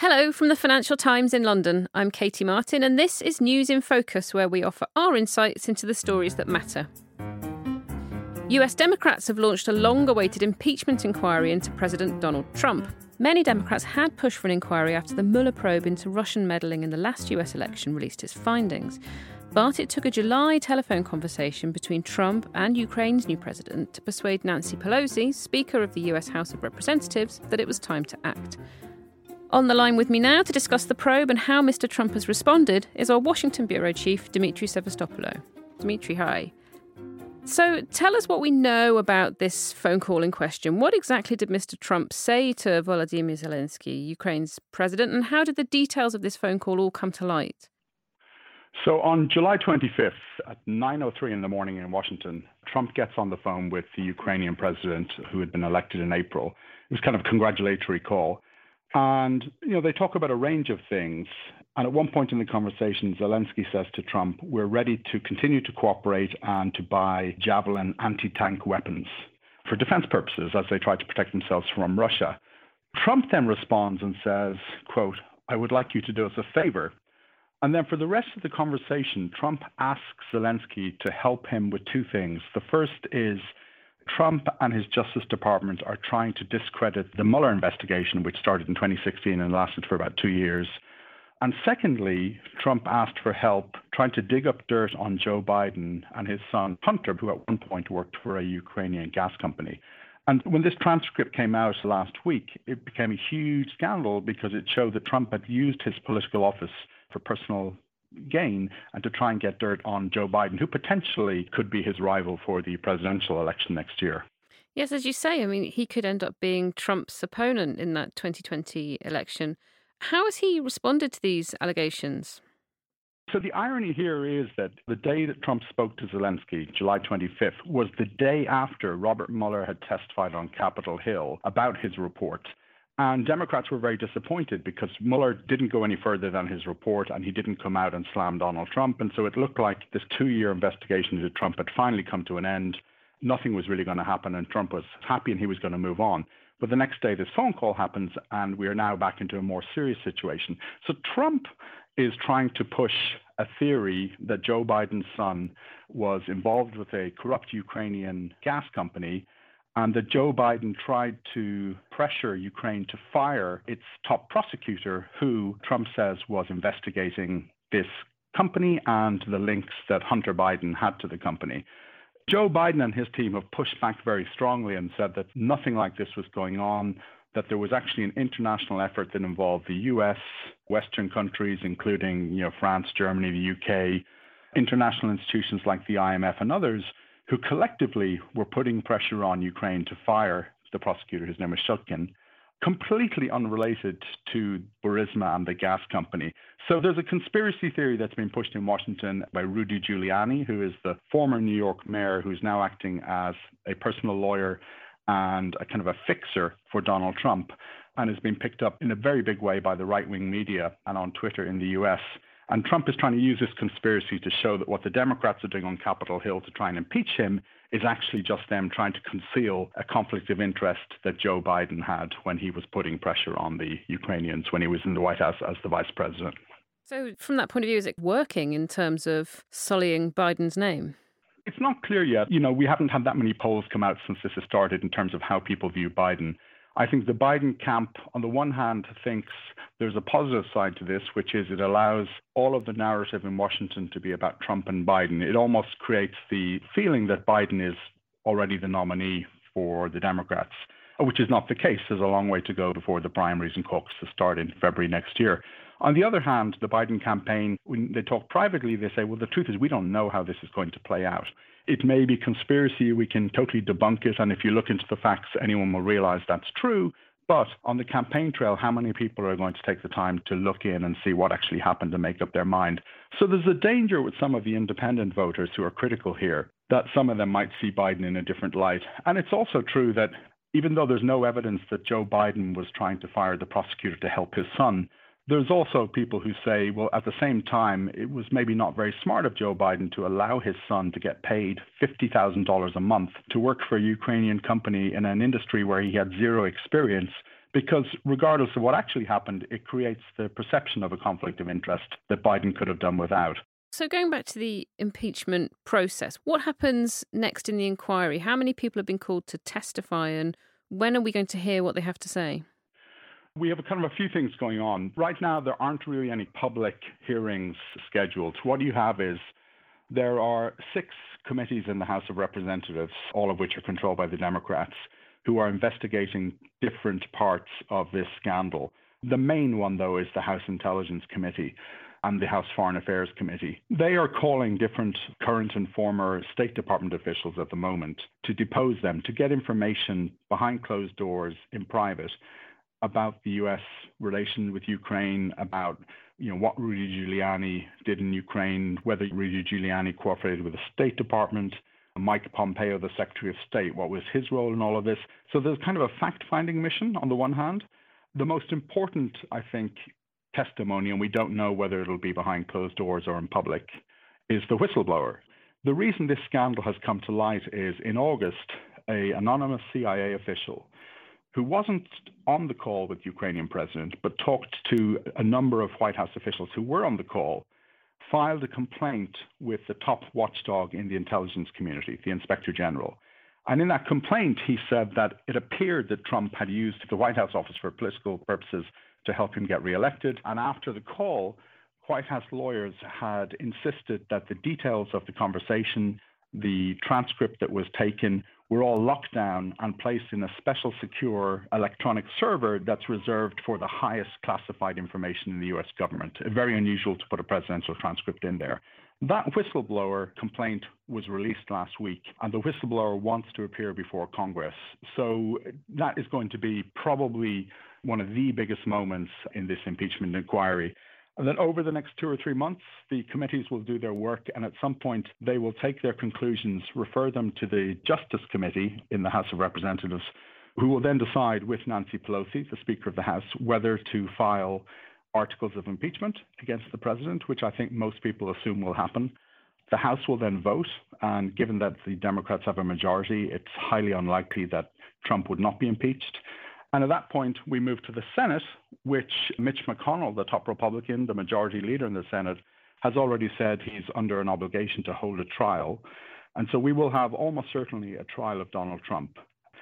Hello from the Financial Times in London. I'm Katie Martin, and this is News in Focus, where we offer our insights into the stories that matter. US Democrats have launched a long-awaited impeachment inquiry into President Donald Trump. Many Democrats had pushed for an inquiry after the Mueller probe into Russian meddling in the last US election released its findings. But it took a July telephone conversation between Trump and Ukraine's new president to persuade Nancy Pelosi, Speaker of the US House of Representatives, that it was time to act. On the line with me now to discuss the probe and how Mr. Trump has responded is our Washington Bureau Chief, Dimitri Sevastopoulou. Dimitri, hi. So tell us what we know about this phone call in question. What exactly did Mr. Trump say to Volodymyr Zelensky, Ukraine's president, and how did the details of this phone call all come to light? So on July 25th at 9:03 in the morning in Washington, Trump gets on the phone with the Ukrainian president who had been elected in April. It was kind of a congratulatory call. And, they talk about a range of things. And at one point in the conversation, Zelensky says to Trump, we're ready to continue to cooperate and to buy Javelin anti-tank weapons for defense purposes as they try to protect themselves from Russia. Trump then responds and says, quote, I would like you to do us a favor. And then for the rest of the conversation, Trump asks Zelensky to help him with two things. The first is Trump and his Justice Department are trying to discredit the Mueller investigation, which started in 2016 and lasted for about 2 years. And secondly, Trump asked for help trying to dig up dirt on Joe Biden and his son, Hunter, who at one point worked for a Ukrainian gas company. And when this transcript came out last week, it became a huge scandal because it showed that Trump had used his political office for personal gain and to try and get dirt on Joe Biden, who potentially could be his rival for the presidential election next year. Yes, as you say, he could end up being Trump's opponent in that 2020 election. How has he responded to these allegations? So the irony here is that the day that Trump spoke to Zelensky, July 25th, was the day after Robert Mueller had testified on Capitol Hill about his report. And Democrats were very disappointed because Mueller didn't go any further than his report and he didn't come out and slam Donald Trump. And so it looked like this 2-year investigation into Trump had finally come to an end. Nothing was really going to happen and Trump was happy and he was going to move on. But the next day, this phone call happens and we are now back into a more serious situation. So Trump is trying to push a theory that Joe Biden's son was involved with a corrupt Ukrainian gas company and that Joe Biden tried to pressure Ukraine to fire its top prosecutor, who Trump says was investigating this company and the links that Hunter Biden had to the company. Joe Biden and his team have pushed back very strongly and said that nothing like this was going on, that there was actually an international effort that involved the US, Western countries, including France, Germany, the UK, international institutions like the IMF and others, who collectively were putting pressure on Ukraine to fire the prosecutor, his name is Shutkin, completely unrelated to Burisma and the gas company. So there's a conspiracy theory that's been pushed in Washington by Rudy Giuliani, who is the former New York mayor who's now acting as a personal lawyer and a kind of a fixer for Donald Trump, and has been picked up in a very big way by the right-wing media and on Twitter in the US. And Trump is trying to use this conspiracy to show that what the Democrats are doing on Capitol Hill to try and impeach him is actually just them trying to conceal a conflict of interest that Joe Biden had when he was putting pressure on the Ukrainians when he was in the White House as the vice president. So from that point of view, is it working in terms of sullying Biden's name? It's not clear yet. We haven't had that many polls come out since this has started in terms of how people view Biden. I think the Biden camp, on the one hand, thinks there's a positive side to this, which is it allows all of the narrative in Washington to be about Trump and Biden. It almost creates the feeling that Biden is already the nominee for the Democrats, which is not the case. There's a long way to go before the primaries and caucuses start in February next year. On the other hand, the Biden campaign, when they talk privately, they say, well, the truth is we don't know how this is going to play out. It may be conspiracy. We can totally debunk it. And if you look into the facts, anyone will realize that's true. But on the campaign trail, how many people are going to take the time to look in and see what actually happened and make up their mind? So there's a danger with some of the independent voters who are critical here that some of them might see Biden in a different light. And it's also true that even though there's no evidence that Joe Biden was trying to fire the prosecutor to help his son, there's also people who say, well, at the same time, it was maybe not very smart of Joe Biden to allow his son to get paid $50,000 a month to work for a Ukrainian company in an industry where he had zero experience because regardless of what actually happened, it creates the perception of a conflict of interest that Biden could have done without. So going back to the impeachment process, what happens next in the inquiry? How many people have been called to testify, and when are we going to hear what they have to say? We have a few things going on. Right now, there aren't really any public hearings scheduled. What you have is there are 6 committees in the House of Representatives, all of which are controlled by the Democrats, who are investigating different parts of this scandal. The main one, though, is the House Intelligence Committee and the House Foreign Affairs Committee. They are calling different current and former State Department officials at the moment to depose them, to get information behind closed doors in private about the U.S. relation with Ukraine, about what Rudy Giuliani did in Ukraine, whether Rudy Giuliani cooperated with the State Department, Mike Pompeo, the Secretary of State, what was his role in all of this. So there's kind of a fact-finding mission on the one hand. The most important, I think, testimony, and we don't know whether it'll be behind closed doors or in public, is the whistleblower. The reason this scandal has come to light is in August, an anonymous CIA official who wasn't on the call with the Ukrainian president, but talked to a number of White House officials who were on the call, filed a complaint with the top watchdog in the intelligence community, the Inspector General. And in that complaint, he said that it appeared that Trump had used the White House office for political purposes to help him get reelected. And after the call, White House lawyers had insisted that the details of the conversation, the transcript that was taken, were all locked down and placed in a special secure electronic server that's reserved for the highest classified information in the U.S. government. Very unusual to put a presidential transcript in there. That whistleblower complaint was released last week, and the whistleblower wants to appear before Congress. So that is going to be probably one of the biggest moments in this impeachment inquiry. And then over the next 2 or 3 months, the committees will do their work, and at some point they will take their conclusions, refer them to the Justice Committee in the House of Representatives, who will then decide with Nancy Pelosi, the Speaker of the House, whether to file articles of impeachment against the president, which I think most people assume will happen. The House will then vote, and given that the Democrats have a majority, it's highly unlikely that Trump would not be impeached. And at that point, we move to the Senate, which Mitch McConnell, the top Republican, the majority leader in the Senate, has already said he's under an obligation to hold a trial. And so we will have almost certainly a trial of Donald Trump.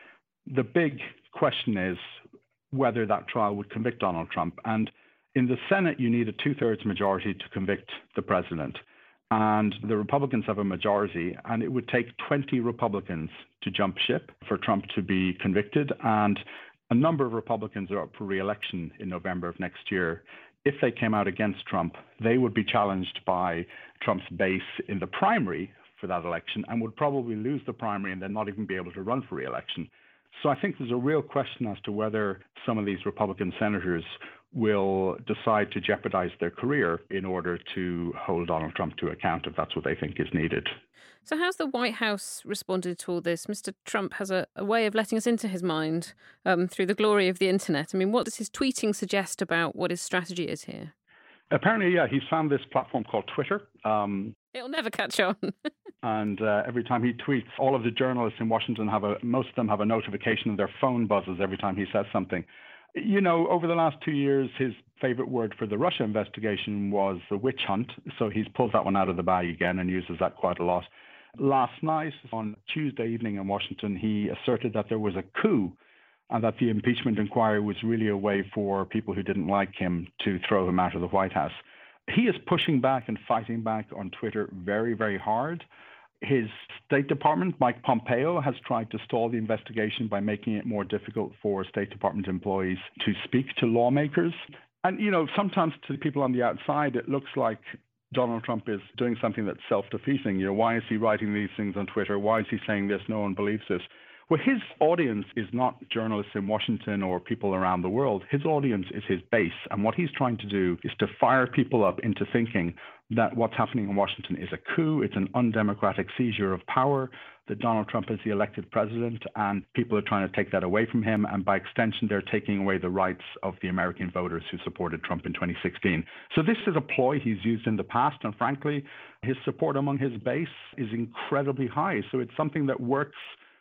The big question is whether that trial would convict Donald Trump. And in the Senate, you need a 2/3 majority to convict the president. And the Republicans have a majority, and it would take 20 Republicans to jump ship for Trump to be convicted. And a number of Republicans are up for re-election in November of next year. If they came out against Trump, they would be challenged by Trump's base in the primary for that election and would probably lose the primary and then not even be able to run for re-election. So I think there's a real question as to whether some of these Republican senators will decide to jeopardize their career in order to hold Donald Trump to account if that's what they think is needed. So how's the White House responded to all this? Mr. Trump has a way of letting us into his mind through the glory of the internet. I mean, what does his tweeting suggest about what his strategy is here? Apparently, yeah, he's found this platform called Twitter. It'll never catch on. And every time he tweets, all of the journalists in Washington most of them have a notification and their phone buzzes every time he says something. Over the last 2 years, his favorite word for the Russia investigation was the witch hunt. So he's pulled that one out of the bag again and uses that quite a lot. Last night, on Tuesday evening in Washington, he asserted that there was a coup and that the impeachment inquiry was really a way for people who didn't like him to throw him out of the White House. He is pushing back and fighting back on Twitter very, very hard. His State Department, Mike Pompeo, has tried to stall the investigation by making it more difficult for State Department employees to speak to lawmakers. And, sometimes to people on the outside, it looks like Donald Trump is doing something that's self-defeating. Why is he writing these things on Twitter? Why is he saying this? No one believes this. Well, his audience is not journalists in Washington or people around the world. His audience is his base. And what he's trying to do is to fire people up into thinking that what's happening in Washington is a coup, it's an undemocratic seizure of power, that Donald Trump is the elected president, and people are trying to take that away from him. And by extension, they're taking away the rights of the American voters who supported Trump in 2016. So this is a ploy he's used in the past. And frankly, his support among his base is incredibly high. So it's something that works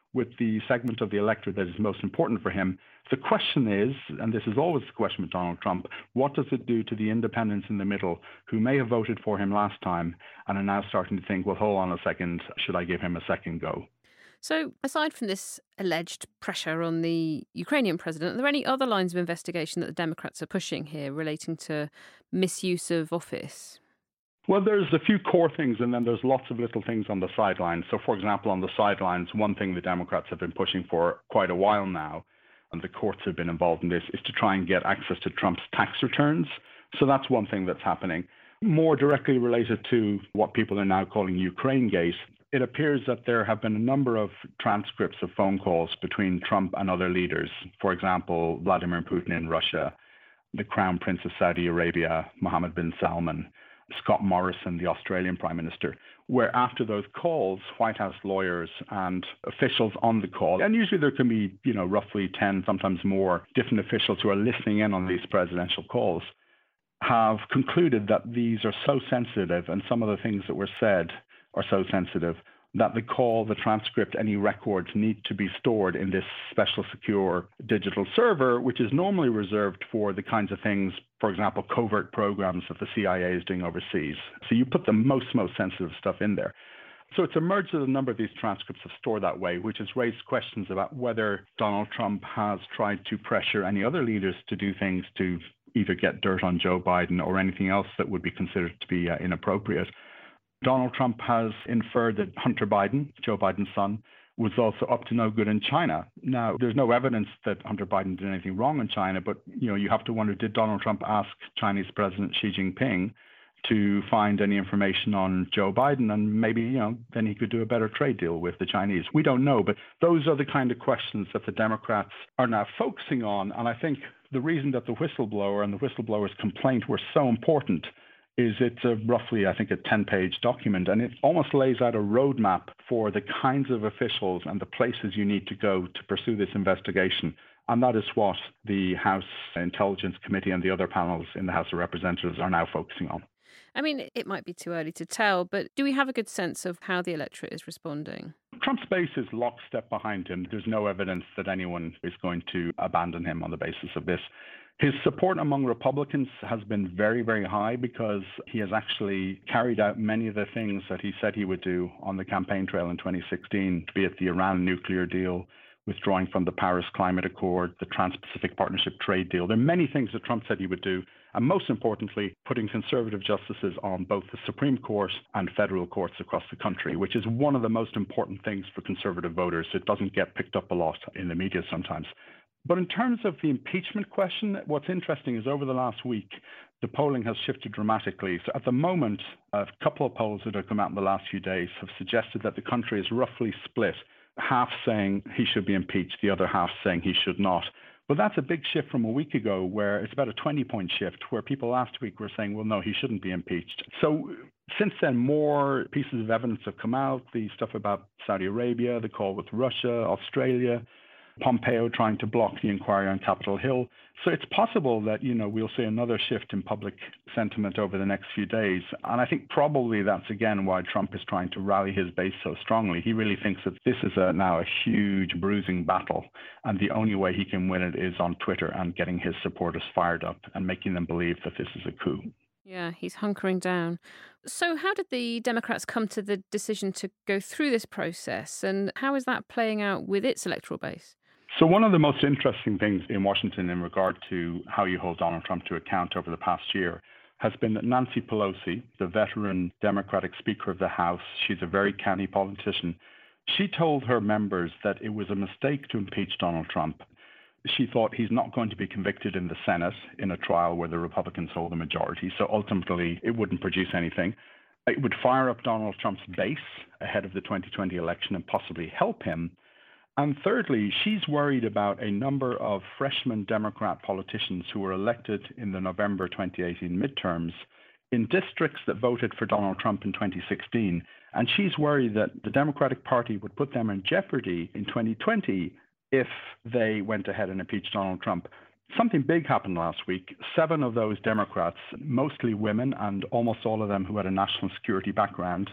with the segment of the electorate that is most important for him. The question is, and this is always the question with Donald Trump, what does it do to the independents in the middle who may have voted for him last time and are now starting to think, well, hold on a second, should I give him a second go? So, aside from this alleged pressure on the Ukrainian president, are there any other lines of investigation that the Democrats are pushing here relating to misuse of office? Well, there's a few core things, and then there's lots of little things on the sidelines. So, for example, on the sidelines, one thing the Democrats have been pushing for quite a while now, and the courts have been involved in this, is to try and get access to Trump's tax returns. So that's one thing that's happening. More directly related to what people are now calling Ukraine Gate, it appears that there have been a number of transcripts of phone calls between Trump and other leaders. For example, Vladimir Putin in Russia, the Crown Prince of Saudi Arabia, Mohammed bin Salman, Scott Morrison, the Australian Prime Minister, where after those calls, White House lawyers and officials on the call, and usually there can be, roughly 10, sometimes more, different officials who are listening in on these presidential calls, have concluded that these are so sensitive and some of the things that were said are so sensitive that the call, the transcript, any records need to be stored in this special secure digital server, which is normally reserved for the kinds of things, for example, covert programs that the CIA is doing overseas. So you put the most sensitive stuff in there. So it's emerged that a number of these transcripts have stored that way, which has raised questions about whether Donald Trump has tried to pressure any other leaders to do things to either get dirt on Joe Biden or anything else that would be considered to be inappropriate. Donald Trump has inferred that Hunter Biden, Joe Biden's son, was also up to no good in China. Now, there's no evidence that Hunter Biden did anything wrong in China, but you have to wonder, did Donald Trump ask Chinese President Xi Jinping to find any information on Joe Biden, and maybe, then he could do a better trade deal with the Chinese? We don't know, but those are the kind of questions that the Democrats are now focusing on. And I think the reason that the whistleblower and the whistleblower's complaint were so important is it's roughly, I think, a 10-page document, and it almost lays out a roadmap for the kinds of officials and the places you need to go to pursue this investigation. And that is what the House Intelligence Committee and the other panels in the House of Representatives are now focusing on. I mean, it might be too early to tell, but do we have a good sense of how the electorate is responding? Trump's base is lockstep behind him. There's no evidence that anyone is going to abandon him on the basis of this. His support among Republicans has been very, very high because he has actually carried out many of the things that he said he would do on the campaign trail in 2016, be it the Iran nuclear deal, withdrawing from the Paris Climate Accord, the Trans-Pacific Partnership trade deal. There are many things that Trump said he would do, and most importantly, putting conservative justices on both the Supreme Court and federal courts across the country, which is one of the most important things for conservative voters. It doesn't get picked up a lot in the media sometimes. But in terms of the impeachment question, what's interesting is over the last week, the polling has shifted dramatically. So at the moment, a couple of polls that have come out in the last few days have suggested that the country is roughly split, half saying he should be impeached, the other half saying he should not. But that's a big shift from a week ago, where it's about a 20-point shift, where people last week were saying, well, no, he shouldn't be impeached. So since then, more pieces of evidence have come out, the stuff about Saudi Arabia, the call with Russia, Australia, Pompeo trying to block the inquiry on Capitol Hill. So it's possible that, we'll see another shift in public sentiment over the next few days. And I think probably that's, again, why Trump is trying to rally his base so strongly. He really thinks that this is now a huge bruising battle, and the only way he can win it is on Twitter and getting his supporters fired up and making them believe that this is a coup. Yeah, he's hunkering down. So how did the Democrats come to the decision to go through this process, and how is that playing out with its electoral base? So one of the most interesting things in Washington in regard to how you hold Donald Trump to account over the past year has been that Nancy Pelosi, the veteran Democratic Speaker of the House, she's a very canny politician, she told her members that it was a mistake to impeach Donald Trump. She thought he's not going to be convicted in the Senate in a trial where the Republicans hold the majority, so ultimately it wouldn't produce anything. It would fire up Donald Trump's base ahead of the 2020 election and possibly help him. And thirdly, she's worried about a number of freshman Democrat politicians who were elected in the November 2018 midterms in districts that voted for Donald Trump in 2016. And she's worried that the Democratic Party would put them in jeopardy in 2020 if they went ahead and impeached Donald Trump. Something big happened last week. 7 of those Democrats, mostly women and almost all of them who had a national security background,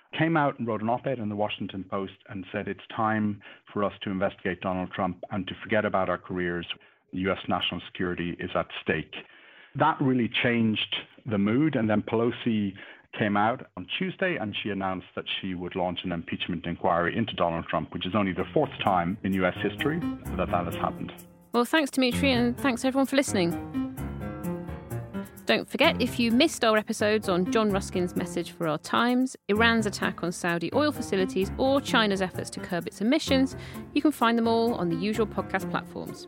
came out and wrote an op-ed in the Washington Post and said it's time for us to investigate Donald Trump and to forget about our careers. U.S. national security is at stake. That really changed the mood, and then Pelosi came out on Tuesday and she announced that she would launch an impeachment inquiry into Donald Trump, which is only the fourth time in U.S. history that has happened. Well, thanks, Dimitri, and thanks everyone for listening. Don't forget, if you missed our episodes on John Ruskin's message for our times, Iran's attack on Saudi oil facilities, or China's efforts to curb its emissions, you can find them all on the usual podcast platforms.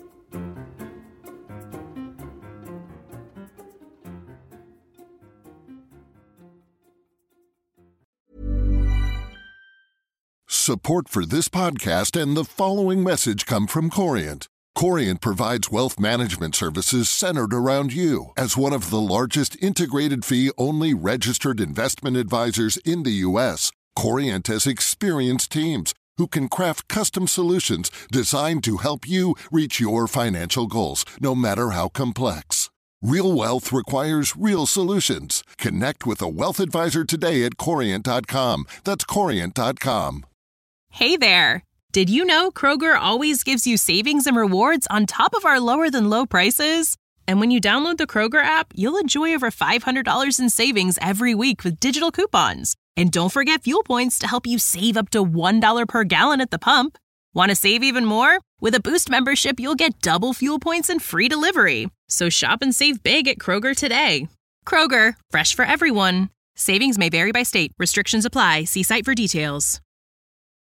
Support for this podcast and the following message come from Corient. Corient provides wealth management services centered around you. As one of the largest integrated fee-only registered investment advisors in the U.S., Corient has experienced teams who can craft custom solutions designed to help you reach your financial goals, no matter how complex. Real wealth requires real solutions. Connect with a wealth advisor today at Corient.com. That's Corient.com. Hey there! Did you know Kroger always gives you savings and rewards on top of our lower-than-low prices? And when you download the Kroger app, you'll enjoy over $500 in savings every week with digital coupons. And don't forget fuel points to help you save up to $1 per gallon at the pump. Want to save even more? With a Boost membership, you'll get double fuel points and free delivery. So shop and save big at Kroger today. Kroger, fresh for everyone. Savings may vary by state. Restrictions apply. See site for details.